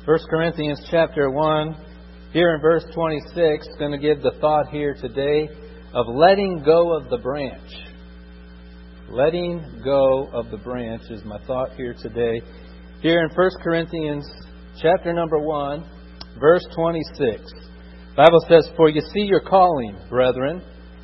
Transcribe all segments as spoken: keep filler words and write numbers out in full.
First Corinthians chapter one, here in verse twenty-six, going to give the thought here today of letting go of the branch. Letting go of the branch is my thought here today. Here in First Corinthians chapter number one, verse twenty-six. The Bible says, "For you see your calling, brethren,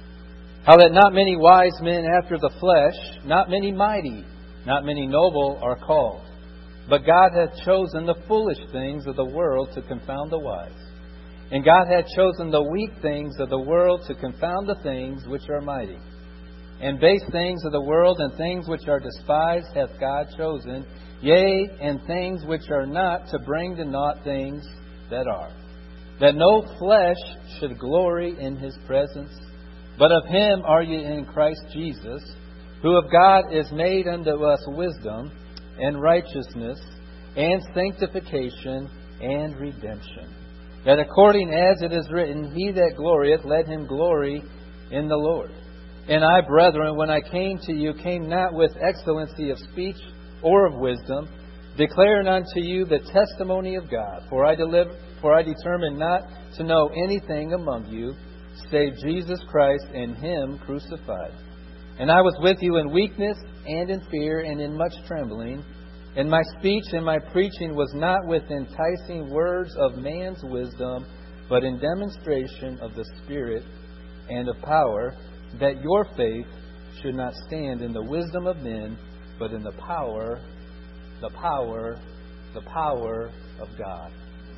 how that not many wise men after the flesh, not many mighty, not many noble are called. But God hath chosen the foolish things of the world to confound the wise. And God hath chosen the weak things of the world to confound the things which are mighty. And base things of the world and things which are despised hath God chosen, yea, and things which are not, to bring to naught things that are. That no flesh should glory in His presence. But of Him are ye in Christ Jesus, who of God is made unto us wisdom, and righteousness, and sanctification, and redemption. That according as it is written, He that glorieth, let him glory in the Lord. And I, brethren, when I came to you, came not with excellency of speech or of wisdom, declaring unto you the testimony of God. For I deliver, for I determined not to know anything among you, save Jesus Christ and Him crucified. And I was with you in weakness and in fear and in much trembling. And my speech and my preaching was not with enticing words of man's wisdom, but in demonstration of the Spirit and of power, that your faith should not stand in the wisdom of men, but in the power, the power, the power of God."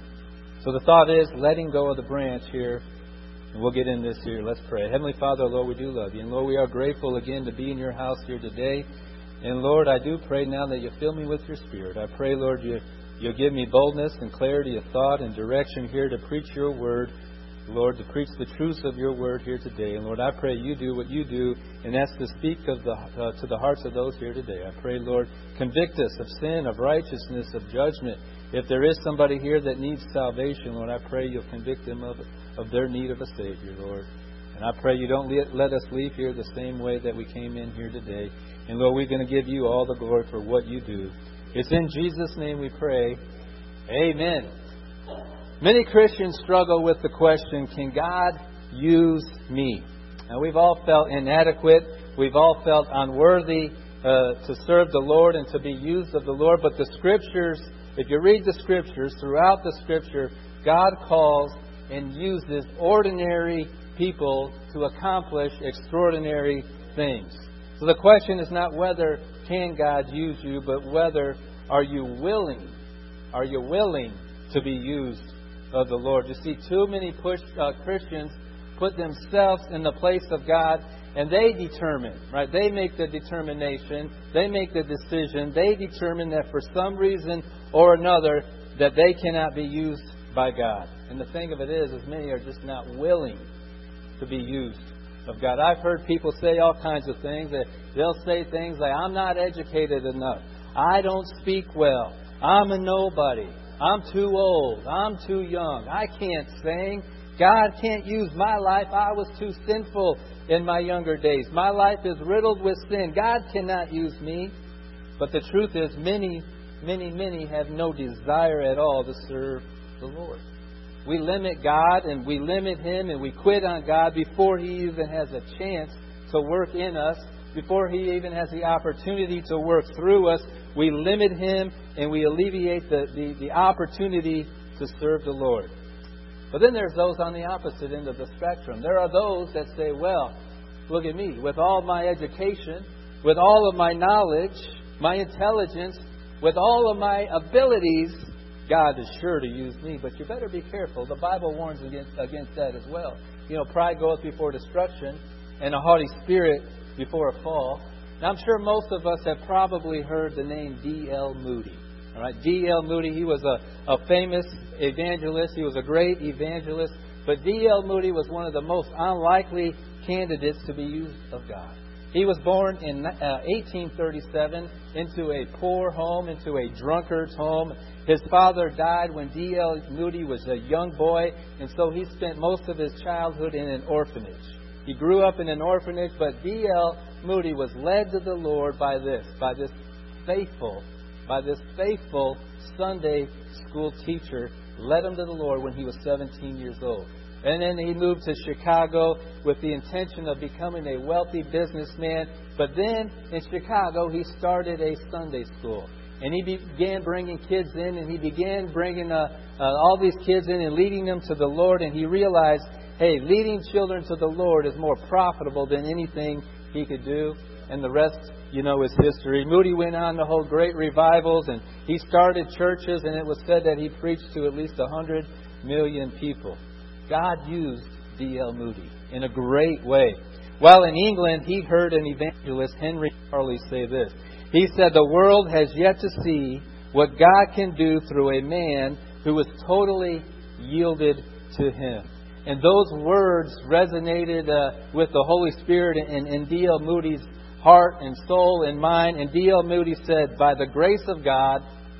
So the thought is letting go of the branch here. And we'll get in this here. Let's pray. Heavenly Father, Lord, we do love you. And Lord, we are grateful again to be in your house here today. And Lord, I do pray now that you fill me with your Spirit. I pray, Lord, you, you'll give me boldness and clarity of thought and direction here to preach your word. Lord, to preach the truths of your word here today. And Lord, I pray you do what you do, and that's to speak of the, uh, to the hearts of those here today. I pray, Lord, convict us of sin, of righteousness, of judgment. If there is somebody here that needs salvation, Lord, I pray you'll convict them of, of their need of a Savior, Lord. And I pray you don't let, let us leave here the same way that we came in here today. And Lord, we're going to give you all the glory for what you do. It's in Jesus' name we pray. Amen. Many Christians struggle with the question, can God use me? Now, we've all felt inadequate. We've all felt unworthy uh, to serve the Lord and to be used of the Lord. But the Scriptures, if you read the Scriptures, throughout the Scripture, God calls and uses ordinary people to accomplish extraordinary things. So the question is not whether can God use you, but whether are you willing, are you willing to be used of the Lord. You see, too many push, uh, Christians put themselves in the place of God, and they determine, right? They make the determination, they make the decision, they determine that for some reason or another that they cannot be used by God. And the thing of it is, is many are just not willing to be used of God. I've heard people say all kinds of things. They'll say things like, I'm not educated enough. I don't speak well. I'm a nobody. I'm too old. I'm too young. I can't sing. God can't use my life. I was too sinful in my younger days. My life is riddled with sin. God cannot use me. But the truth is, many, many, many have no desire at all to serve the Lord. We limit God and we limit Him and we quit on God before He even has a chance to work in us, before He even has the opportunity to work through us. We limit Him and we alleviate the, the, the opportunity to serve the Lord. But then there's those on the opposite end of the spectrum. There are those that say, well, look at me. With all my education, with all of my knowledge, my intelligence, with all of my abilities, God is sure to use me. But you better be careful. The Bible warns against, against that as well. You know, pride goeth before destruction, and a haughty spirit before a fall. Now, I'm sure most of us have probably heard the name D L Moody. All right, D L Moody, he was a, a famous evangelist. He was a great evangelist. But D L Moody was one of the most unlikely candidates to be used of God. He was born in uh, eighteen thirty-seven into a poor home, into a drunkard's home. His father died when D L Moody was a young boy, and so he spent most of his childhood in an orphanage. He grew up in an orphanage, but D L Moody was led to the Lord by this, by this faithful by this faithful Sunday school teacher, led him to the Lord when he was seventeen years old. And then he moved to Chicago with the intention of becoming a wealthy businessman. But then in Chicago, he started a Sunday school. And he began bringing kids in, and he began bringing uh, uh, all these kids in and leading them to the Lord. And he realized, hey, leading children to the Lord is more profitable than anything he could do. And the rest, you know, is history. Moody went on to hold great revivals, and he started churches, and it was said that he preached to at least one hundred million people. God used D L Moody in a great way. While in England, he heard an evangelist, Henry Harley, say this. He said, the world has yet to see what God can do through a man who is totally yielded to Him. And those words resonated uh, with the Holy Spirit in, in D L Moody's heart and soul and mind. And D L Moody said, by the grace of God,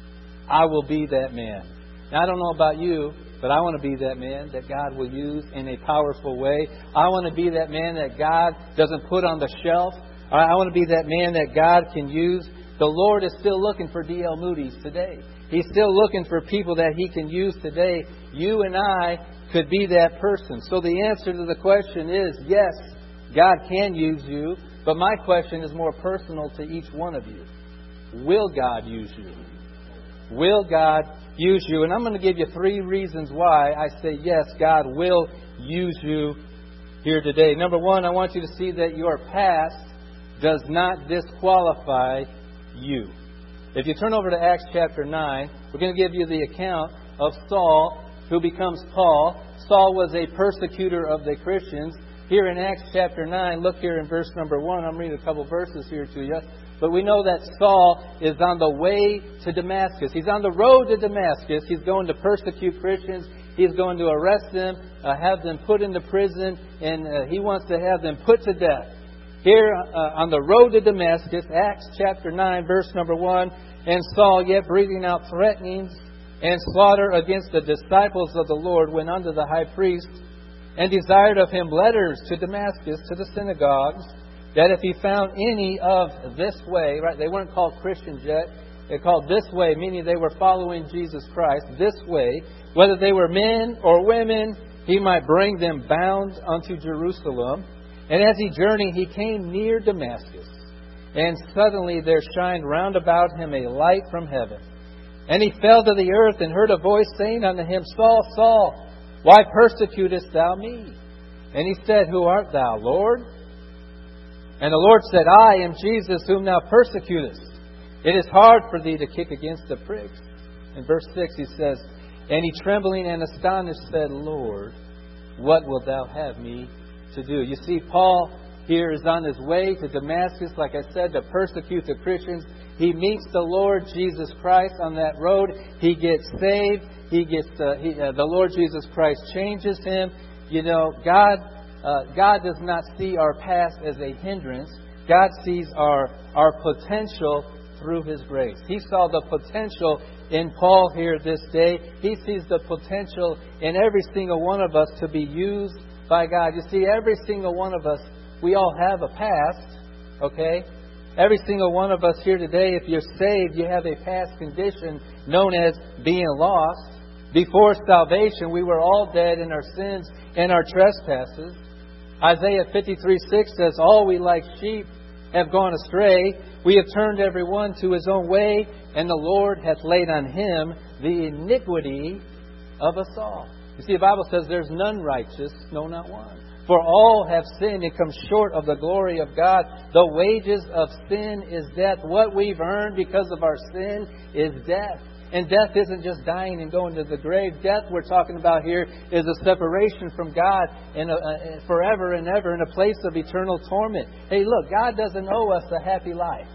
I will be that man. Now, I don't know about you, but I want to be that man that God will use in a powerful way. I want to be that man that God doesn't put on the shelf. I want to be that man that God can use. The Lord is still looking for D L Moody's today. He's still looking for people that He can use today. You and I could be that person. So the answer to the question is, yes, God can use you. But my question is more personal to each one of you. Will God use you? Will God use you? And I'm going to give you three reasons why I say, yes, God will use you here today. Number one, I want you to see that your past does not disqualify you. If you turn over to Acts chapter nine, we're going to give you the account of Saul, who becomes Paul. Saul was a persecutor of the Christians. Here in Acts chapter nine, look here in verse number one. I'm reading a couple verses here to you. But we know that Saul is on the way to Damascus. He's on the road to Damascus. He's going to persecute Christians. He's going to arrest them, uh, have them put into prison, and uh, he wants to have them put to death. Here uh, on the road to Damascus, Acts chapter nine, verse number one, and Saul, yet breathing out threatenings and slaughter against the disciples of the Lord, went unto the high priest and desired of him letters to Damascus, to the synagogues, that if he found any of this way, right, they weren't called Christians yet, they're called this way, meaning they were following Jesus Christ, this way, whether they were men or women, he might bring them bound unto Jerusalem. And as he journeyed, he came near Damascus. And suddenly there shined round about him a light from heaven. And he fell to the earth and heard a voice saying unto him, Saul, Saul, why persecutest thou me? And he said, Who art thou, Lord? And the Lord said, I am Jesus, whom thou persecutest. It is hard for thee to kick against the pricks. In verse six he says, And he trembling and astonished said, Lord, what wilt thou have me to do? You see, Paul here is on his way to Damascus, like I said, to persecute the Christians. He meets the Lord Jesus Christ on that road. He gets saved. He gets uh, he, uh, the Lord Jesus Christ changes him. You know, God uh, God does not see our past as a hindrance. God sees our our potential through His grace. He saw the potential in Paul here this day. He sees the potential in every single one of us to be used by God. You see, every single one of us, we all have a past, okay? Every single one of us here today, if you're saved, you have a past condition known as being lost. Before salvation, we were all dead in our sins and our trespasses. Isaiah fifty-three six says, All we like sheep have gone astray. We have turned every one to his own way, and the Lord hath laid on him the iniquity of us all. You see, the Bible says there's none righteous, no, not one. For all have sinned and come short of the glory of God. The wages of sin is death. What we've earned because of our sin is death. And death isn't just dying and going to the grave. Death we're talking about here is a separation from God and a, a, forever and ever in a place of eternal torment. Hey, look, God doesn't owe us a happy life.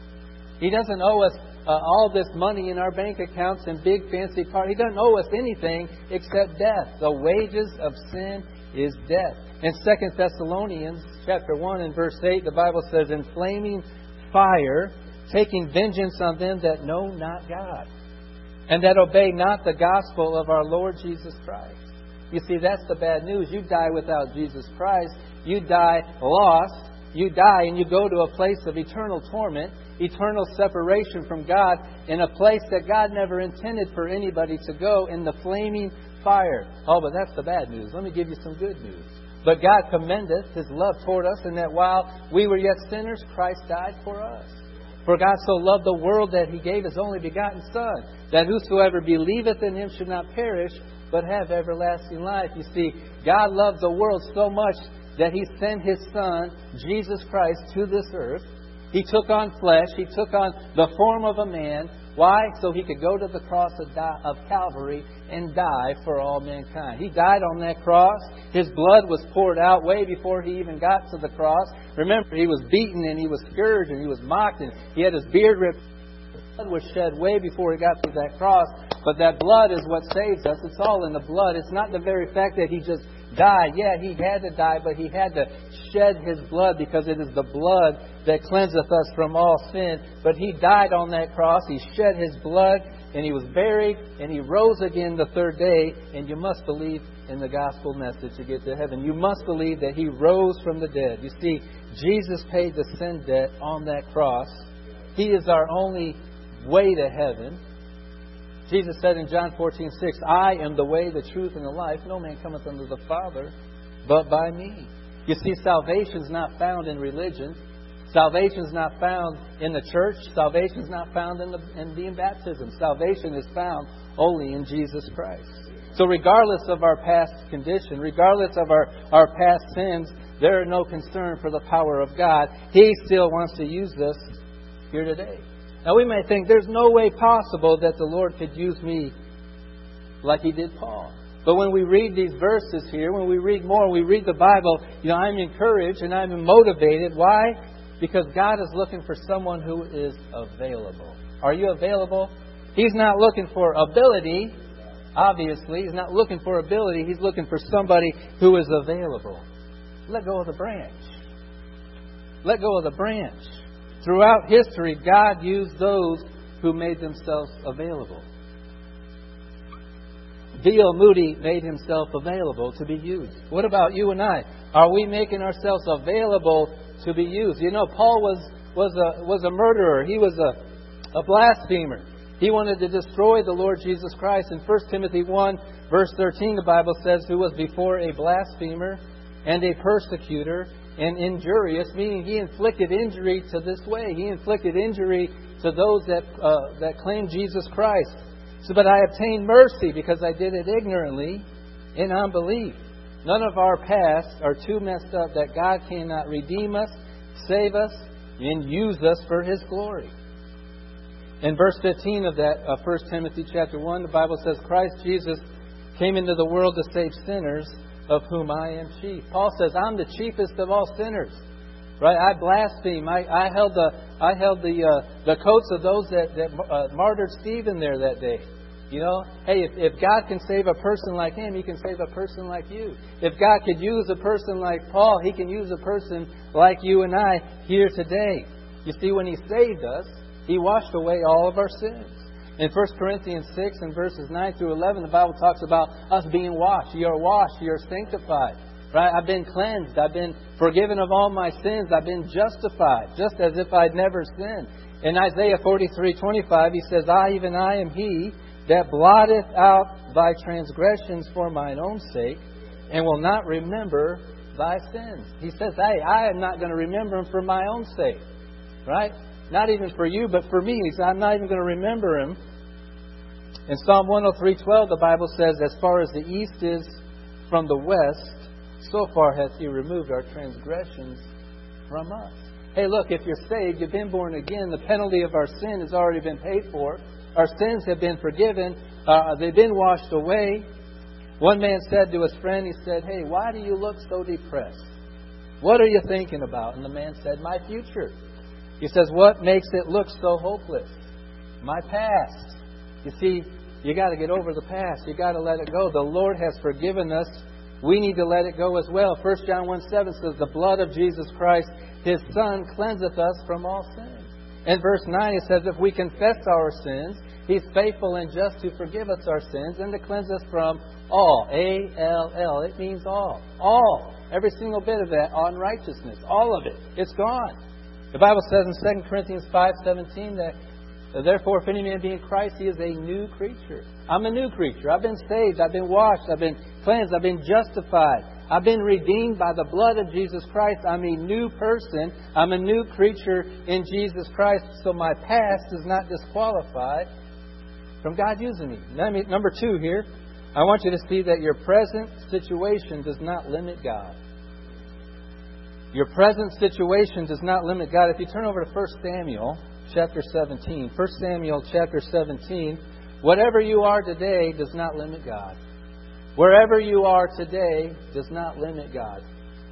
He doesn't owe us uh, all this money in our bank accounts and big fancy cars. He doesn't owe us anything except death. The wages of sin is death. In Second Thessalonians chapter one and verse eight, the Bible says, In flaming fire, taking vengeance on them that know not God, and that obey not the gospel of our Lord Jesus Christ. You see, that's the bad news. You die without Jesus Christ. You die lost. you die and you go to a place of eternal torment, eternal separation from God, in a place that God never intended for anybody to go, in the flaming fire. Oh, but that's the bad news. Let me give you some good news. But God commendeth His love toward us, in that while we were yet sinners, Christ died for us. For God so loved the world that He gave His only begotten Son, that whosoever believeth in Him should not perish, but have everlasting life. You see, God loved the world so much that He sent His Son, Jesus Christ, to this earth. He took on flesh. He took on the form of a man. Why? So He could go to the cross of, die, of Calvary and die for all mankind. He died on that cross. His blood was poured out way before He even got to the cross. Remember, He was beaten and He was scourged and He was mocked and He had His beard ripped. Blood was shed way before He got to that cross. But that blood is what saves us. It's all in the blood. It's not the very fact that He just died. Yeah, He had to die, but He had to shed His blood, because it is the blood that cleanseth us from all sin. But He died on that cross. He shed His blood, and He was buried, and He rose again the third day. And you must believe in the gospel message to get to heaven. You must believe that He rose from the dead. You see, Jesus paid the sin debt on that cross. He is our only way to heaven. Jesus said in John fourteen six, I am the way, the truth, and the life. No man cometh unto the Father but by me. You see, salvation is not found in religion. Salvation is not found in the church. Salvation is not found in, the, in being baptism. Salvation is found only in Jesus Christ. So regardless of our past condition, regardless of our, our past sins, there is no concern for the power of God. He still wants to use us here today. Now we may think there's no way possible that the Lord could use me like He did Paul. But when we read these verses here, when we read more, we read the Bible, you know, I'm encouraged and I'm motivated. Why? Because God is looking for someone who is available. Are you available? He's not looking for ability, obviously. He's not looking for ability. He's looking for somebody who is available. Let go of the branch. Let go of the branch. Throughout history, God used those who made themselves available. D L Moody made himself available to be used. What about you and I? Are we making ourselves available to be used? You know, Paul was was a was a murderer. He was a, a blasphemer. He wanted to destroy the Lord Jesus Christ. In First Timothy one, verse thirteen, the Bible says, who was before a blasphemer and a persecutor and injurious, meaning he inflicted injury to this way. He inflicted injury to those that uh, that claim Jesus Christ. So, but I obtained mercy because I did it ignorantly in unbelief. None of our past are too messed up that God cannot redeem us, save us, and use us for His glory. In verse fifteen of that uh, First Timothy chapter one, the Bible says, Christ Jesus came into the world to save sinners, of whom I am chief. Paul says, I'm the chiefest of all sinners. Right? I blaspheme. I, I held the I held the uh, the coats of those that, that uh, martyred Stephen there that day. You know, hey, if, if God can save a person like him, He can save a person like you. If God could use a person like Paul, He can use a person like you and I here today. You see, when He saved us, He washed away all of our sins. In First Corinthians six and verses nine through eleven, the Bible talks about us being washed. You are washed. You are sanctified. Right? I've been cleansed. I've been forgiven of all my sins. I've been justified, just as if I'd never sinned. In Isaiah forty-three twenty-five, He says, I, even I, am He that blotteth out thy transgressions for mine own sake, and will not remember thy sins. He says, hey, I am not going to remember them for my own sake. Right? Not even for you, but for me. He said, I'm not even going to remember them. In Psalm one oh three twelve, the Bible says, as far as the east is from the west, so far hath He removed our transgressions from us. Hey, look, if you're saved, you've been born again, the penalty of our sin has already been paid for. Our sins have been forgiven. Uh, they've been washed away. One man said to his friend, he said, hey, why do you look so depressed? What are you thinking about? And the man said, my future. He says, what makes it look so hopeless? My past. You see, you got to get over the past. You got to let it go. The Lord has forgiven us. We need to let it go as well. First John one seven says, the blood of Jesus Christ, His Son, cleanseth us from all sin. In verse nine it says, if we confess our sins, He's faithful and just to forgive us our sins and to cleanse us from all. A L L. It means all. All. Every single bit of that unrighteousness. All of it. It's gone. The Bible says in Second Corinthians five seventeen that, therefore, if any man be in Christ, he is a new creature. I'm a new creature. I've been saved. I've been washed. I've been cleansed. I've been justified. I've been redeemed by the blood of Jesus Christ. I'm a new person. I'm a new creature in Jesus Christ. So my past does not disqualify from God using me. Number two here, I want you to see that your present situation does not limit God. Your present situation does not limit God. If you turn over to First Samuel chapter seventeen, First Samuel chapter seventeen, whatever you are today does not limit God. Wherever you are today does not limit God.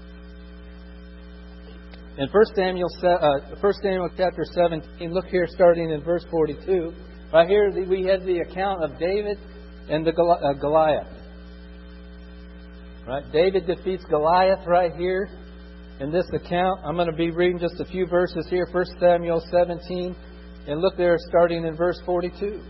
In First Samuel, uh, First Samuel chapter seventeen, look here starting in verse forty-two. Right here we have the account of David and the uh, Goliath. Right, David defeats Goliath right here in this account. I'm going to be reading just a few verses here. First Samuel seventeen, and look there starting in verse forty-two.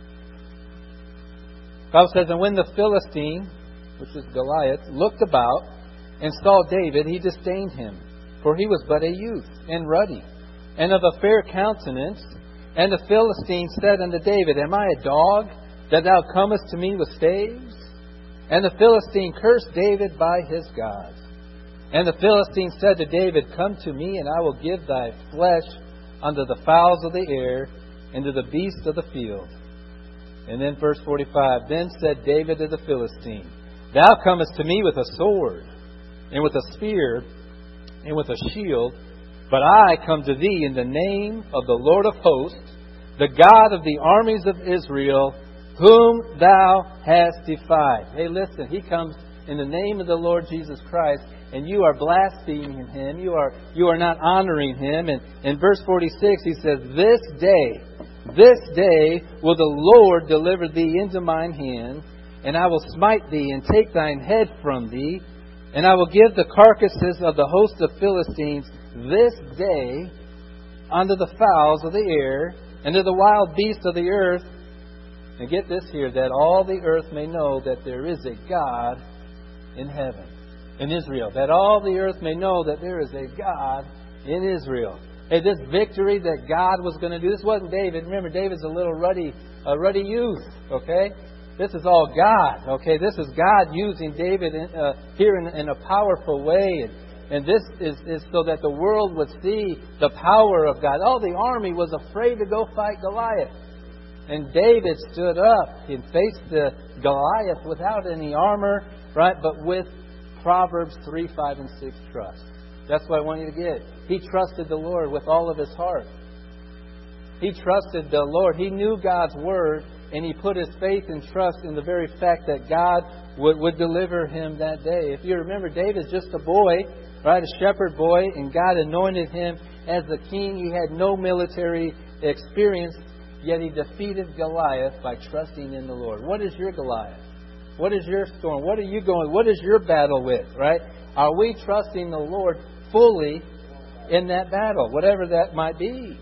The Bible says, and when the Philistine, which is Goliath, looked about and saw David, he disdained him, for he was but a youth and ruddy, and of a fair countenance. And the Philistine said unto David, am I a dog, that thou comest to me with staves? And the Philistine cursed David by his gods. And the Philistine said to David, come to me, and I will give thy flesh unto the fowls of the air, and to the beasts of the field. And then verse forty-five, then said David to the Philistine, thou comest to me with a sword, and with a spear, and with a shield, but I come to thee in the name of the Lord of hosts, the God of the armies of Israel, whom thou hast defied. Hey, listen, he comes in the name of the Lord Jesus Christ, and you are blaspheming him. You are you are not honoring him. And in verse forty-six, he says, this day, this day will the Lord deliver thee into mine hand, and I will smite thee and take thine head from thee, and I will give the carcasses of the host of Philistines this day unto the fowls of the air, and to the wild beasts of the earth. And get this here, that all the earth may know that there is a God in heaven, in Israel. That all the earth may know that there is a God in Israel. Hey, this victory that God was going to do, this wasn't David. Remember, David's a little ruddy, a ruddy youth, okay? This is all God, okay? This is God using David in, uh, here in, in a powerful way. And, and this is, is so that the world would see the power of God. Oh, the army was afraid to go fight Goliath. And David stood up and faced the Goliath without any armor, right? But with Proverbs three, five, and six trust. That's what I want you to get. He trusted the Lord with all of his heart. He trusted the Lord. He knew God's word, and he put his faith and trust in the very fact that God would, would deliver him that day. If you remember, David's just a boy, right? A shepherd boy, and God anointed him as the king. He had no military experience, yet he defeated Goliath by trusting in the Lord. What is your Goliath? What is your storm? What are you going? What is your battle with, right? Are we trusting the Lord fully in that battle, whatever that might be?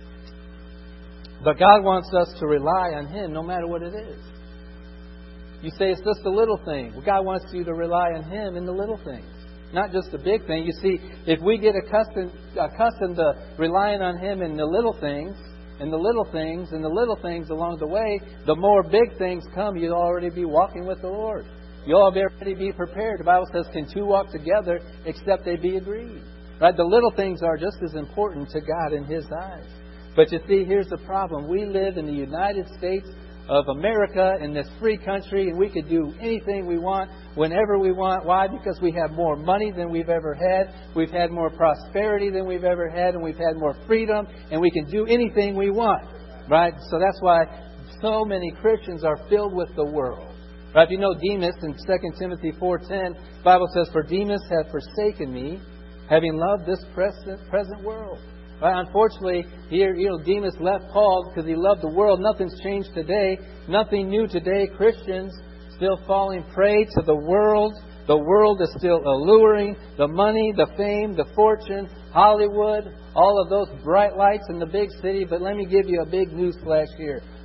But God wants us to rely on him no matter what it is. You say it's just the little thing. Well, God wants you to rely on him in the little things, not just the big thing. You see, if we get accustomed, accustomed to relying on him in the little things, and the little things, and the little things along the way, the more big things come, you'll already be walking with the Lord. You'll already be prepared. The Bible says, can two walk together except they be agreed? Right? The little things are just as important to God in his eyes. But you see, here's the problem. We live in the United States of America, in this free country, and we could do anything we want, whenever we want. Why? Because we have more money than we've ever had. We've had more prosperity than we've ever had, and we've had more freedom, and we can do anything we want. Right? So that's why so many Christians are filled with the world. Right? If you know Demas in Second Timothy four ten, the Bible says, for Demas hath forsaken me, having loved this present, present world. Right? Unfortunately, here, you know, Demas left Paul because he loved the world. Nothing's changed today. Nothing new today. Christians still falling prey to the world. The world is still alluring. The money, the fame, the fortune, Hollywood, all of those bright lights in the big city. But let me give you a big news flash here.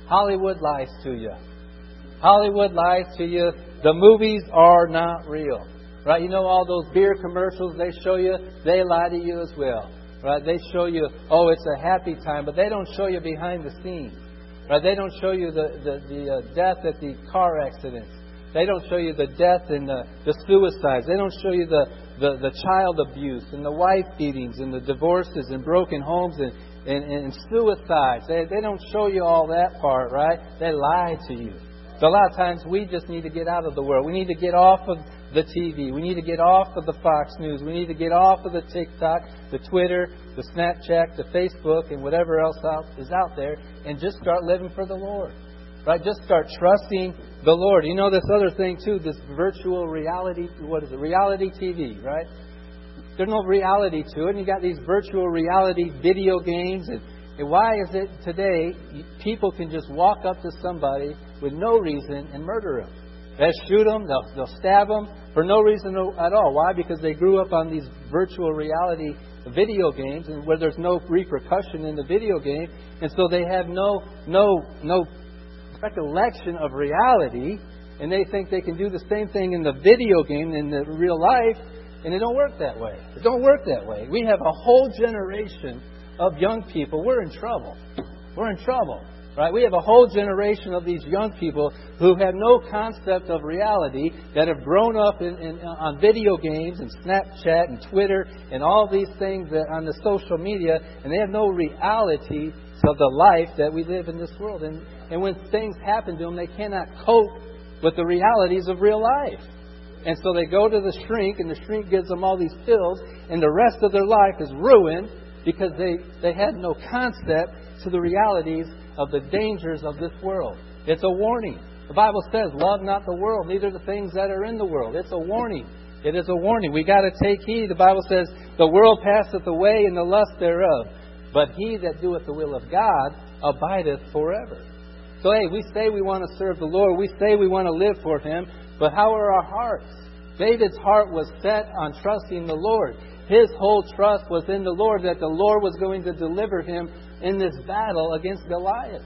Hollywood lies to you. Hollywood lies to you. The movies are not real. Right? You know all those beer commercials they show you? They lie to you as well. Right? They show you, oh, it's a happy time, but they don't show you behind the scenes. Right? They don't show you the, the, the uh, death at the car accidents. They don't show you the death and the, the suicides. They don't show you the, the, the child abuse and the wife beatings and the divorces and broken homes and, and, and suicides. They, they don't show you all that part, right? They lie to you. So a lot of times we just need to get out of the world. We need to get off of the T V. We need to get off of the Fox News. We need to get off of the TikTok, the Twitter, the Snapchat, the Facebook, and whatever else out, is out there, and just start living for the Lord. Right? Just start trusting the Lord. You know this other thing too, this virtual reality, what is it? Reality T V, right? There's no reality to it. And you got these virtual reality video games. And, and why is it today people can just walk up to somebody with no reason and murder them? They'll shoot them, they'll, they'll stab them for no reason at all. Why? Because they grew up on these virtual reality video games, and where there's no repercussion in the video game, and so they have no no no recollection of reality, and they think they can do the same thing in the video game in the real life, and it don't work that way. It don't work that way. We have a whole generation of young people. We're in trouble. We're in trouble. Right? We have a whole generation of these young people who have no concept of reality, that have grown up in, in, on video games and Snapchat and Twitter and all these things that on the social media, and they have no reality of the life that we live in this world. And, and when things happen to them, they cannot cope with the realities of real life. And so they go to the shrink, and the shrink gives them all these pills, and the rest of their life is ruined because they, they had no concept to the realities of the dangers of this world. It's a warning. The Bible says, love not the world, neither the things that are in the world. It's a warning. It is a warning. We got to take heed. The Bible says, the world passeth away and the lust thereof, but he that doeth the will of God abideth forever. So hey, we say we want to serve the Lord. We say we want to live for Him, but how are our hearts? David's heart was set on trusting the Lord. His whole trust was in the Lord, that the Lord was going to deliver him in this battle against Goliath.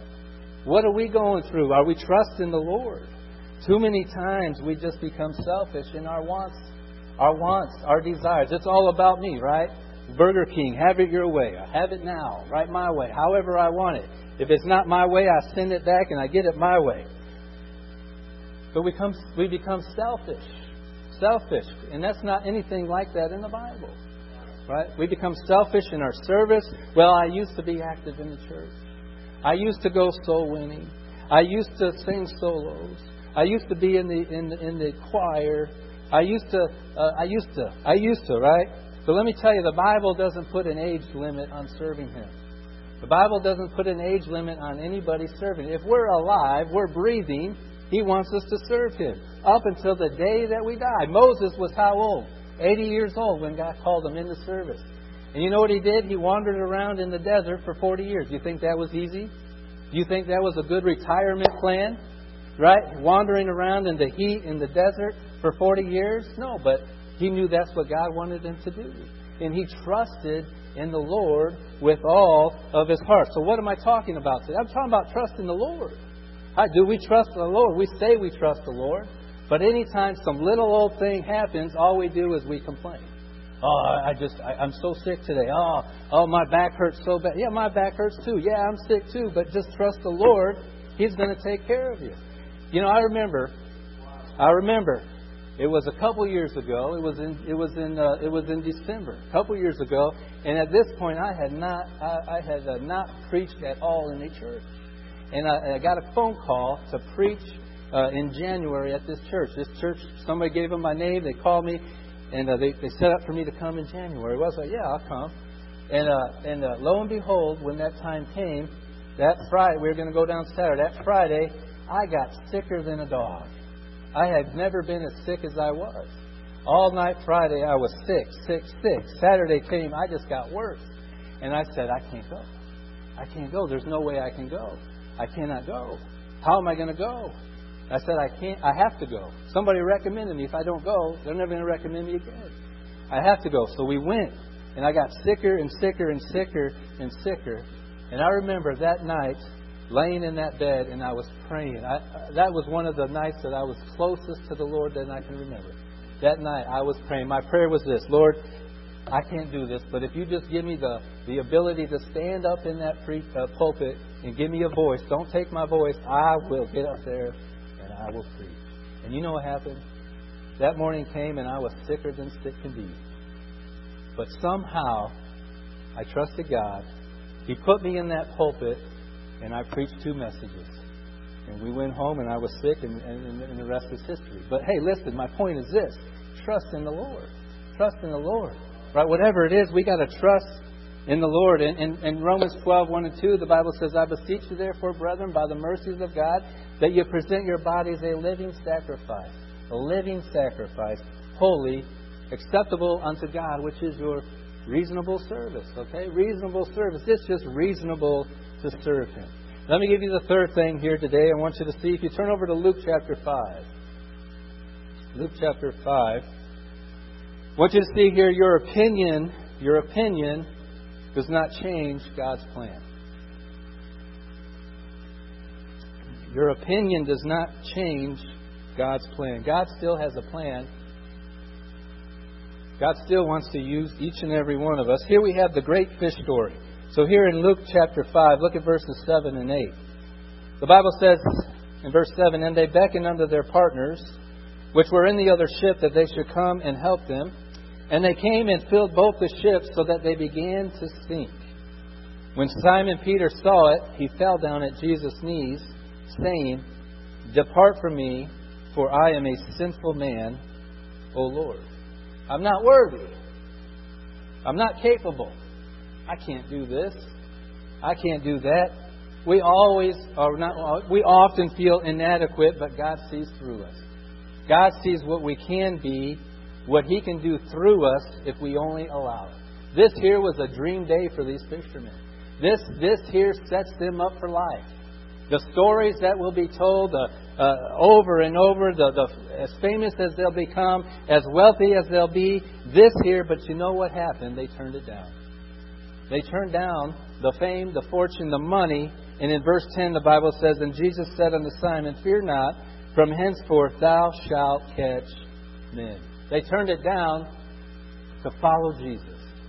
What are we going through? Are we trusting the Lord? Too many times we just become selfish in our wants, our wants, our desires. It's all about me, right? Burger King, have it your way. Have it now, right my way, however I want it. If it's not my way, I send it back and I get it my way. But we become, we become selfish. Selfish. And that's not anything like that in the Bible. Right? We become selfish in our service. Well, I used to be active in the church. I used to go soul winning. I used to sing solos. I used to be in the in the, in the choir. I used to uh, I used to I used to, right? But let me tell you, the Bible doesn't put an age limit on serving Him. The Bible doesn't put an age limit on anybody serving. If we're alive, we're breathing, He wants us to serve Him up until the day that we die. Moses was how old? eighty years old when God called him into service. And you know what he did? He wandered around in the desert for forty years. Do you think that was easy? Do you think that was a good retirement plan? Right? Wandering around in the heat in the desert for forty years? No, but he knew that's what God wanted him to do. And he trusted in the Lord with all of his heart. So what am I talking about today? I'm talking about trusting the Lord. How do we trust the Lord? We say we trust the Lord. But anytime some little old thing happens, all we do is we complain. Oh, I just, I, I'm so sick today. Oh, oh, my back hurts so bad. Yeah, my back hurts too. Yeah, I'm sick too. But just trust the Lord. He's going to take care of you. You know, I remember, I remember, it was a couple years ago. It was in, it was in, uh, it was in December, a couple years ago. And at this point, I had not, I, I had uh, not preached at all in a church. And I, I got a phone call to preach Uh, in January at this church. This church, somebody gave them my name. They called me, and uh, they, they set up for me to come in January. Well, I was like, yeah, I'll come. And uh, and uh, lo and behold, when that time came, that Friday, we were going to go down Saturday. That Friday, I got sicker than a dog. I had never been as sick as I was. All night Friday, I was sick, sick, sick. Saturday came, I just got worse. And I said, I can't go. I can't go. There's no way I can go. I cannot go. How am I going to go? I said, I can't, I have to go. Somebody recommended me. If I don't go, they're never going to recommend me again. I have to go. So we went. And I got sicker and sicker and sicker and sicker. And I remember that night, laying in that bed, and I was praying. I, that was one of the nights that I was closest to the Lord that I can remember. That night, I was praying. My prayer was this: Lord, I can't do this, but if you just give me the, the ability to stand up in that pre, uh, pulpit and give me a voice, don't take my voice, I will get up there and I will preach. And you know what happened? That morning came and I was sicker than sick can be. But somehow, I trusted God. He put me in that pulpit and I preached two messages. And we went home and I was sick, and, and, and the rest is history. But hey, listen, my point is this: trust in the Lord. Trust in the Lord. Right? Whatever it is, we got to trust in the Lord. And in, in Romans twelve, one and two, the Bible says, I beseech you therefore, brethren, by the mercies of God, that you present your bodies a living sacrifice. A living sacrifice, holy, acceptable unto God, which is your reasonable service. Okay? Reasonable service. It's just reasonable to serve Him. Let me give you the third thing here today. I want you to see, if you turn over to Luke chapter five. Luke chapter five. I want you to see here, your opinion, your opinion does not change God's plan. Your opinion does not change God's plan. God still has a plan. God still wants to use each and every one of us. Here we have the great fish story. So here in Luke chapter five, look at verses seven and eight. The Bible says in verse seven, and they beckoned unto their partners, which were in the other ship, that they should come and help them. And they came and filled both the ships, so that they began to sink. When Simon Peter saw it, he fell down at Jesus' knees, saying, Depart from me, for I am a sinful man, O Lord. I'm not worthy. I'm not capable. I can't do this. I can't do that. We always are not. We often feel inadequate, but God sees through us. God sees what we can be, what He can do through us if we only allow it. This here was a dream day for these fishermen. This this here sets them up for life. The stories that will be told uh, uh, over and over, the, the as famous as they'll become, as wealthy as they'll be, this here, but you know what happened? They turned it down. They turned down the fame, the fortune, the money. And in verse ten, the Bible says, And Jesus said unto Simon, Fear not, from henceforth thou shalt catch men. They turned it down to follow Jesus.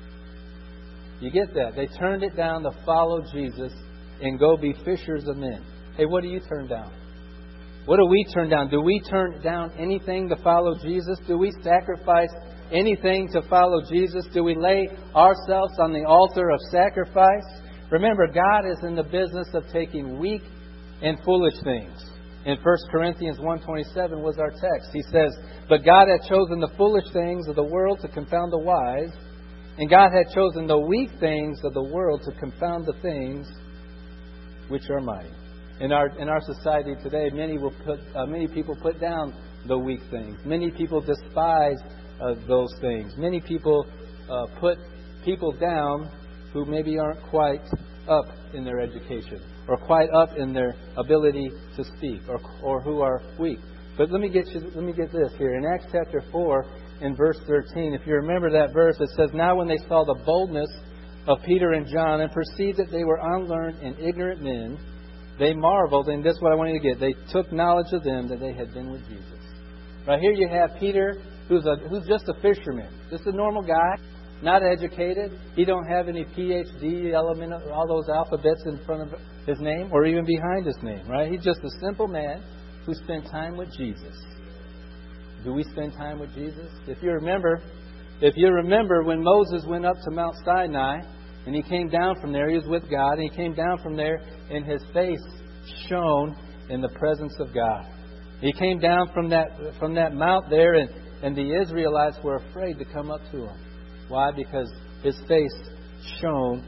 You get that? They turned it down to follow Jesus and go be fishers of men. Hey, what do you turn down? What do we turn down? Do we turn down anything to follow Jesus? Do we sacrifice anything to follow Jesus? Do we lay ourselves on the altar of sacrifice? Remember, God is in the business of taking weak and foolish things. In First Corinthians one twenty-seven was our text. He says, But God had chosen the foolish things of the world to confound the wise, and God had chosen the weak things of the world to confound the things which are mighty. In our in our society today, many will put uh, many people put down the weak things. Many people despise uh, those things. Many people uh, put people down who maybe aren't quite up in their education, or quite up in their ability to speak, or or who are weak. But let me get you. Let me get this here in Acts chapter four, in verse thirteen. If you remember that verse, it says, Now when they saw the boldness of Peter and John, and perceived that they were unlearned and ignorant men, they marveled, and this is what I want you to get. They took knowledge of them that they had been with Jesus. Right here you have Peter, who's a who's just a fisherman, just a normal guy, not educated. He don't have any P H D element, all those alphabets in front of his name, or even behind his name. Right? He's just a simple man who spent time with Jesus. Do we spend time with Jesus? If you remember, if you remember when Moses went up to Mount Sinai, and he came down from there, he was with God, and he came down from there, and his face shone in the presence of God. He came down from that from that mount there, and, and the Israelites were afraid to come up to him. Why? Because his face shone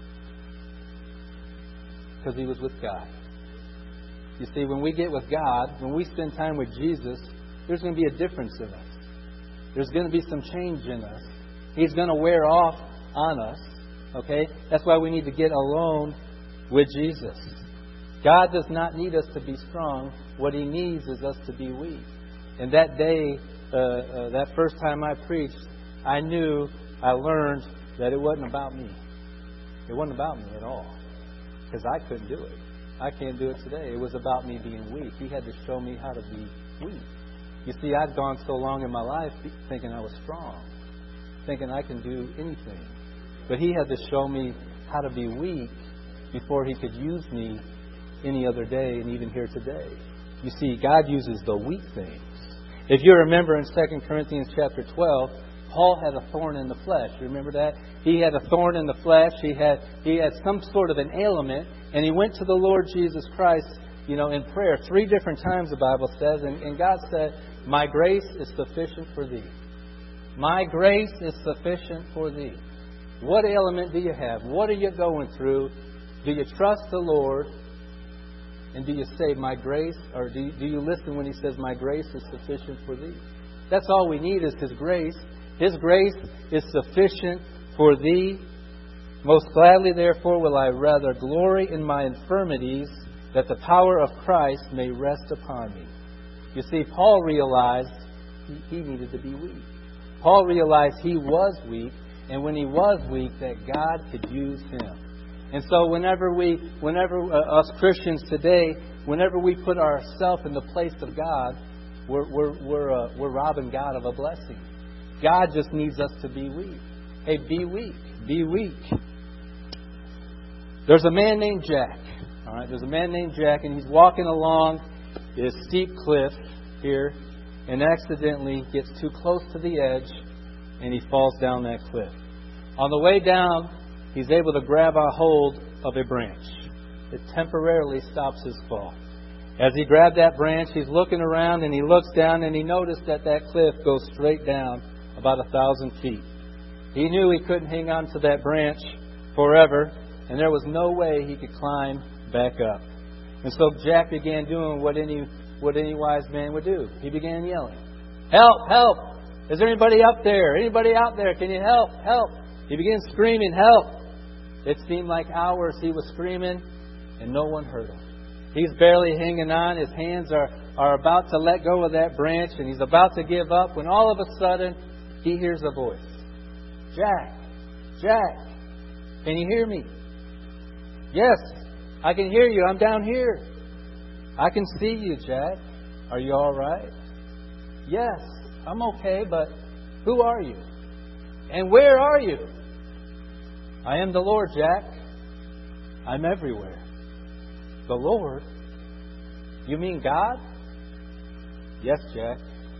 because he was with God. You see, when we get with God, when we spend time with Jesus, there's going to be a difference in us. There's going to be some change in us. He's going to wear off on us. Okay? That's why we need to get alone with Jesus. God does not need us to be strong. What He needs is us to be weak. And that day, uh, uh, that first time I preached, I knew, I learned that it wasn't about me. It wasn't about me at all. Because I couldn't do it. I can't do it today. It was about me being weak. He had to show me how to be weak. You see, I'd gone so long in my life thinking I was strong, thinking I can do anything. But He had to show me how to be weak before He could use me any other day and even here today. You see, God uses the weak things. If you remember in Second Corinthians chapter twelve, Paul had a thorn in the flesh. You remember that? He had a thorn in the flesh. He had he had some sort of an ailment, and he went to the Lord Jesus Christ, you know, in prayer three different times, the Bible says, and, and God said, "My grace is sufficient for thee. My grace is sufficient for thee." What ailment do you have? What are you going through? Do you trust the Lord? And do you say, "My grace," or do you, do you listen when He says, "My grace is sufficient for thee"? That's all we need is His grace. His grace is sufficient for thee. "Most gladly, therefore, will I rather glory in my infirmities, that the power of Christ may rest upon me." You see, Paul realized he, he needed to be weak. Paul realized he was weak, and when he was weak, that God could use him. And so whenever we, whenever uh, us Christians today, whenever we put ourselves in the place of God, we're we're we're, uh, we're robbing God of a blessing. God just needs us to be weak. Hey, be weak. Be weak. There's a man named Jack. All right, there's a man named Jack, and he's walking along this steep cliff here, and accidentally gets too close to the edge, and he falls down that cliff. On the way down, he's able to grab a hold of a branch. It temporarily stops his fall. As he grabbed that branch, he's looking around, and he looks down, and he noticed that that cliff goes straight down about a thousand feet. He knew he couldn't hang on to that branch forever, and there was no way he could climb back up. And so Jack began doing what any what any wise man would do. He began yelling, "Help! Help! Is there anybody up there? Anybody out there? Can you help? Help!" He began screaming, "Help!" It seemed like hours he was screaming, and no one heard him. He's barely hanging on. His hands are, are about to let go of that branch, and he's about to give up, when all of a sudden, he hears a voice. "Jack! Jack! Can you hear me?" "Yes, I can hear you. I'm down here." "I can see you, Jack. Are you all right?" "Yes, I'm okay, but who are you? And where are you?" "I am the Lord, Jack. I'm everywhere." "The Lord? You mean God?" "Yes, Jack.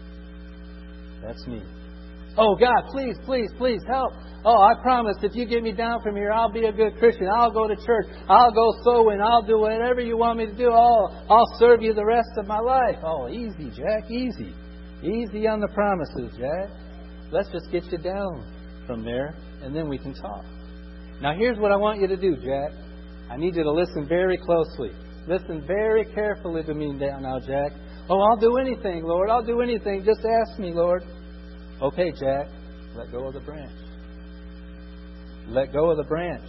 That's me." "Oh, God, please, please, please help. Oh, I promise if you get me down from here, I'll be a good Christian. I'll go to church. I'll go sowing. I'll do whatever you want me to do. Oh, I'll serve you the rest of my life." "Oh, easy, Jack, easy. Easy on the promises, Jack. Let's just get you down from there, and then we can talk. Now, here's what I want you to do, Jack. I need you to listen very closely. Listen very carefully to me now, Jack. Oh, I'll do anything, Lord. I'll do anything. Just ask me, Lord." "Okay, Jack, let go of the branch. Let go of the branch."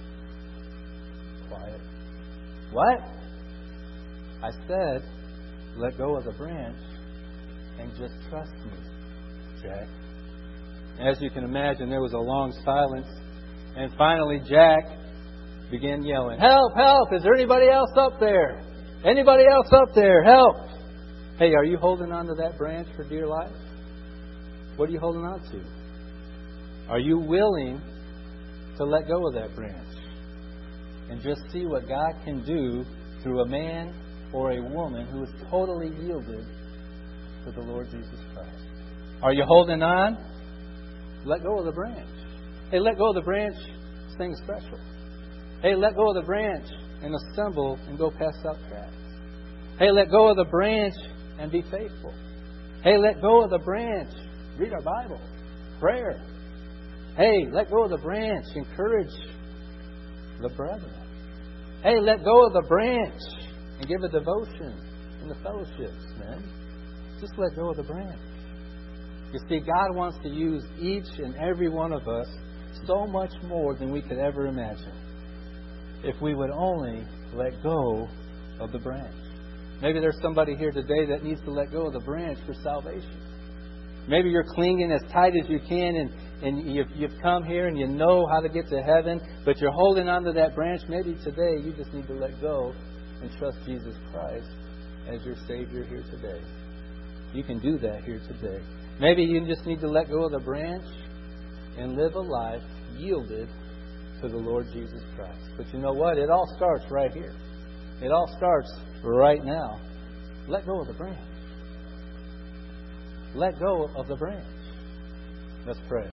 Quiet. "What?" "I said, let go of the branch and just trust me, Jack." As you can imagine, there was a long silence. And finally, Jack began yelling, "Help, help! Is there anybody else up there? Anybody else up there? Help!" Hey, are you holding on to that branch for dear life? What are you holding on to? Are you willing to let go of that branch and just see what God can do through a man or a woman who is totally yielded to the Lord Jesus Christ? Are you holding on? Let go of the branch. Hey, let go of the branch, sing special. Hey, let go of the branch and assemble and go pass out tracts. Hey, let go of the branch and be faithful. Hey, let go of the branch, read our Bible, prayer. Hey, let go of the branch, encourage the brethren. Hey, let go of the branch and give a devotion in the fellowships, man. Just let go of the branch. You see, God wants to use each and every one of us so much more than we could ever imagine if we would only let go of the branch. Maybe there's somebody here today that needs to let go of the branch for salvation. Maybe you're clinging as tight as you can, and, and you've, you've come here and you know how to get to heaven, but you're holding on to that branch. Maybe today you just need to let go and trust Jesus Christ as your Savior here today. You can do that here today. Maybe you just need to let go of the branch and live a life yielded to the Lord Jesus Christ. But you know what? It all starts right here. It all starts right now. Let go of the branch. Let go of the branch. Let's pray.